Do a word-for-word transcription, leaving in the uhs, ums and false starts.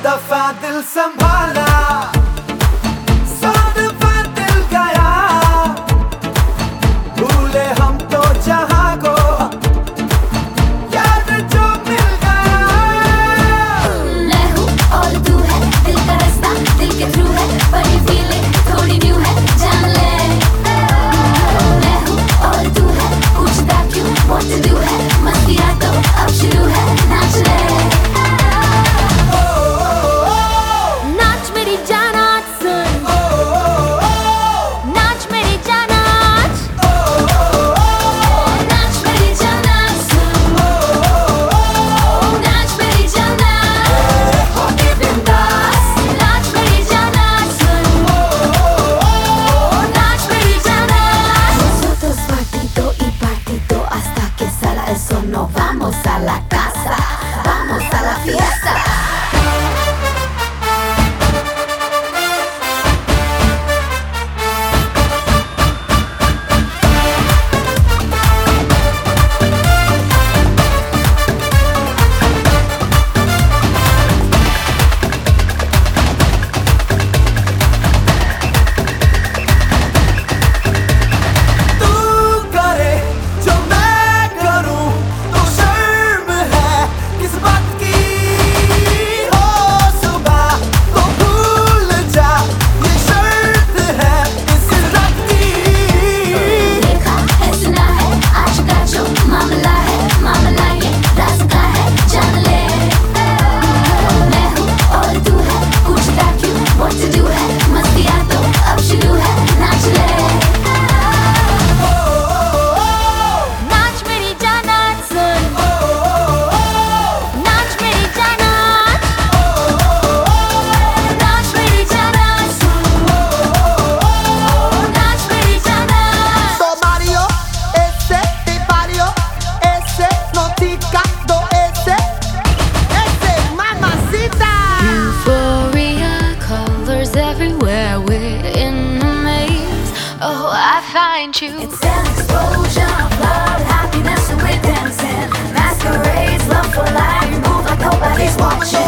दफा दिल संभाला, सौ दफा दिल गया, भूले हम तो जहां को, याद जो मिल गया। मैं हूँ और तू है, दिल का रास्ता दिल के थ्रू है, पर ये फीलिंग थोड़ी न्यू है, जान ले। मैं हूँ और तू है, पूछता क्यों what to do है, मस्तियाँ तो अब शुरू है, नाच ले। No vamos a la casa, vamos a la fiesta. Oh, I find you. It's an explosion of love, happiness, and we're dancing. Masquerades, love for life, move like nobody's watching.